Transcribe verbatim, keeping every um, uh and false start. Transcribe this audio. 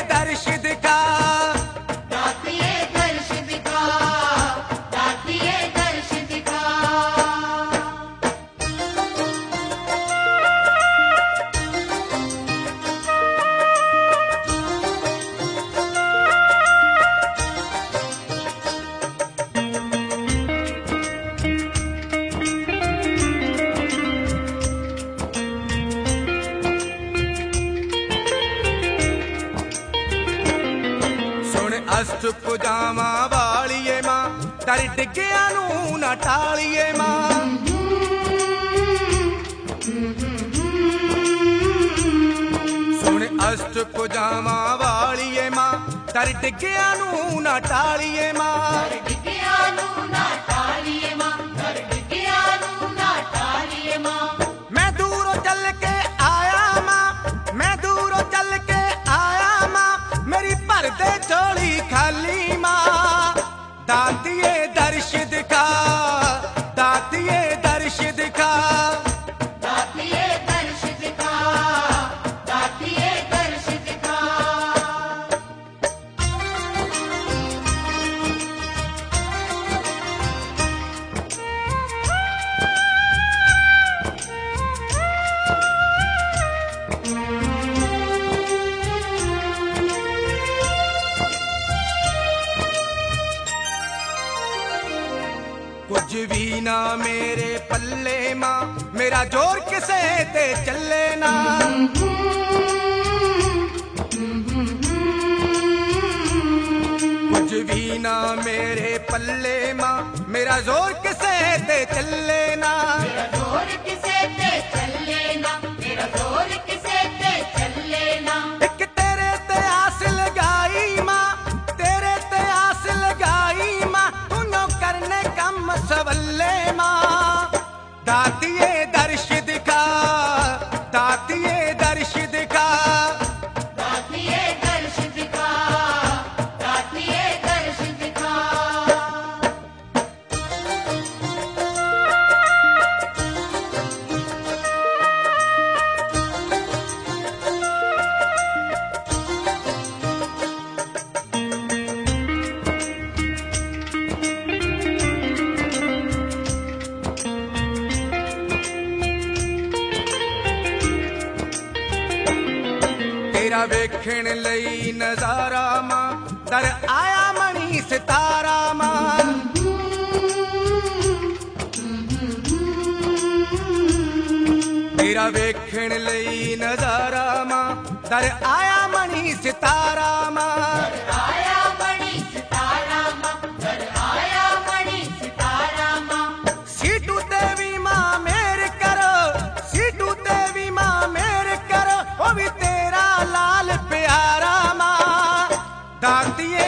दर्श दिखा, दातिये दर्श दिखा, दातिये दर्श दिखा। अष्टभुजावां वालिए मां, दर डिग्गिया नूं ना टालिए मां। सुन अष्टभुजावां वालिए मां, दर डिग्गिया नूं ना टालिए मां। दर डिग्गिया नूं ना टालिए मां, दर डिग्गिया नूं ना टालिए मां। मैं दूरों चल के आया मां, मैं दूरों चल के आया मां, मेरी भर दे झोली खाली मां। दातिये दर्श दिखा, दातिये दर्श दिखा, दातिये दर्श दिखा, दातिये दर्श दिखा। कुछ भी ना मेरे पल्ले मां, मेरा जोर किसे ते चले ना। कुछ भी ना मेरे पल्ले मां, मेरा जोर किसे ते चले ना। मेरा जोर किसे ते चले ना, मेरा जोर किसे ते चले ना। एक तेरे ते आस लगाई मां, तेरे ते आस लगाई मां, तूने करने कम सवल्ले मां। दातिये दर्श दिखा, दातिये दर्श दिखा, दातिये दर्श दिखा, दातिये दर्श दिखा। तेरा वेखण लई नजारा मां, दर आया मणि सितारा मां। तेरा वेखण लई नजारा मां, दर आया मणि सितारा मां। आया मणि सितारा मां, दर आया मणि सितारा मां। सीटू देवी मां मेर करो, सीटू देवी मां मेर करो, ओ भी तेरा लाल प्यारा मां। दातिये